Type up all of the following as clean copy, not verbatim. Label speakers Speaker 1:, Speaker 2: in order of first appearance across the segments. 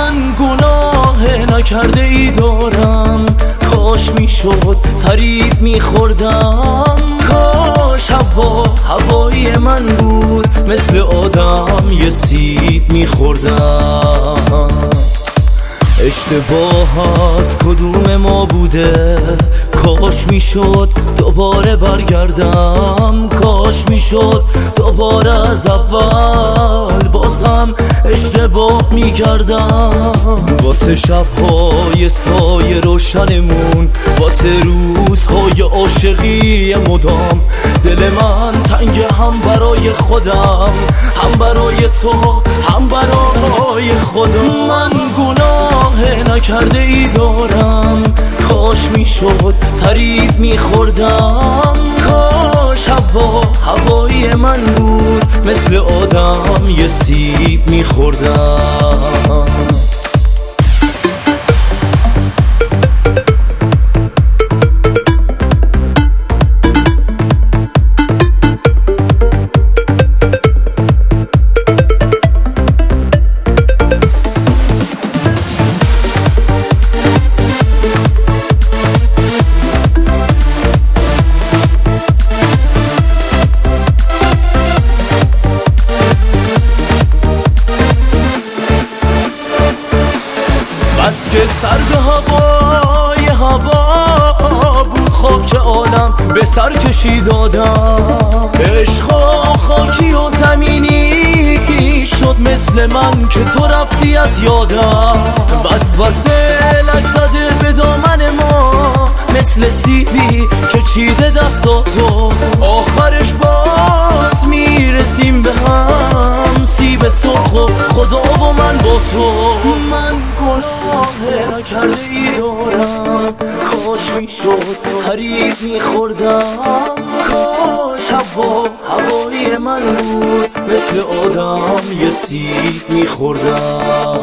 Speaker 1: من گناه نکرده ای دارم، کاش میشد فریب میخوردم، کاش هوای من بود مثل آدم یه سیب میخوردم. اشتباه از کدوم ما بوده؟ کاش میشد دوباره برگردم، کاش میشد دوباره از اول بازم اشتباه میکردم. واسه شبهای سایه روشنمون، واسه روزهای عاشقی مدام، دل من تنگ هم برای خودم، هم برای تو، هم برای خودم. من گناه نکرده ای دارم، کاش میشد فریب میخوردم، کاش هوای من بود مثل آدم یه سیب میخوردم. بس که سرد هوا بود، خاک عالم به سر کشید آدم، عشق خاکی و زمینی شد مثل من که تو رفتی از یادم. بس لک زده به دامن ما مثل سیبی که چیده دستاتو، آخرش باز میرسیم به هم، سیب سرخ و خدا و من با تو. من گناه نکرده ای دارم، کاش میشد فریب میخوردم، کاش هوای من بود مثل آدم یه سیب میخوردم.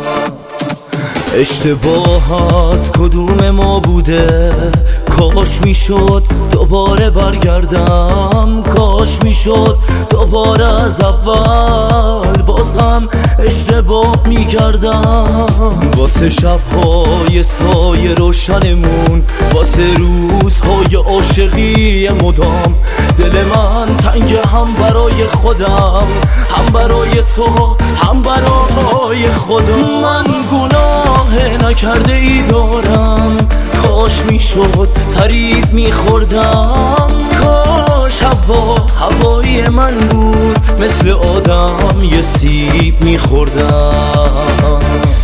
Speaker 1: اشتباه از کدوم ما بوده؟ کاش میشد دوباره برگردم، کاش میشد دوباره از اول بازم اشتباه میکردم. واسه شبهای سایه روشنمون، واسه روزهای عاشقی مدام، دل من تنگ هم برای خودم، هم برای تو، هم برای خودم. من گناه نکرده ای دارم، کاش میشد فریب میخوردم، کاش هوای من بود مثل آدم یه سیب میخوردم.